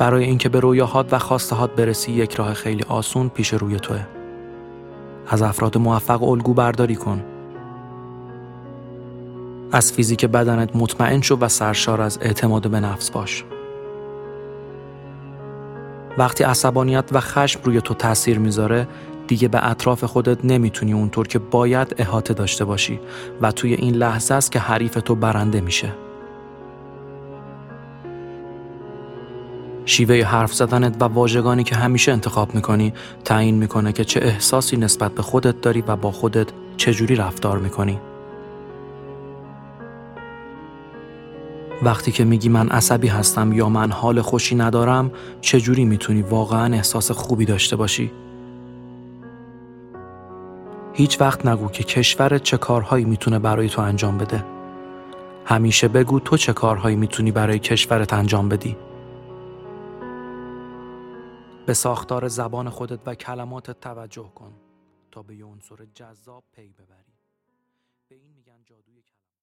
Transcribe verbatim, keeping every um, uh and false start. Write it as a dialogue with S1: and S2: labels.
S1: برای اینکه به رویاهات و خواستهات برسی یک راه خیلی آسون پیش روی توه. از افراد موفق الگو برداری کن. از فیزیک بدنت مطمئن شو و سرشار از اعتماد به نفس باش. وقتی عصبانیت و خشم روی تو تأثیر میذاره، دیگه به اطراف خودت نمیتونی اونطور که باید احاطه داشته باشی و توی این لحظه است که حریف تو برنده میشه. شیوه حرف زدنت و واژگانی که همیشه انتخاب میکنی تعیین میکنه که چه احساسی نسبت به خودت داری و با خودت چجوری رفتار میکنی. وقتی که میگی من عصبی هستم یا من حال خوشی ندارم، چجوری میتونی واقعا احساس خوبی داشته باشی؟ هیچ وقت نگو که کشورت چه کارهایی میتونه برای تو انجام بده. همیشه بگو تو چه کارهایی میتونی برای کشورت انجام بدی. به ساختار زبان خودت و کلماتت توجه کن تا به یه عنصر جذاب پی ببری. به این میگن جادوی کلمات.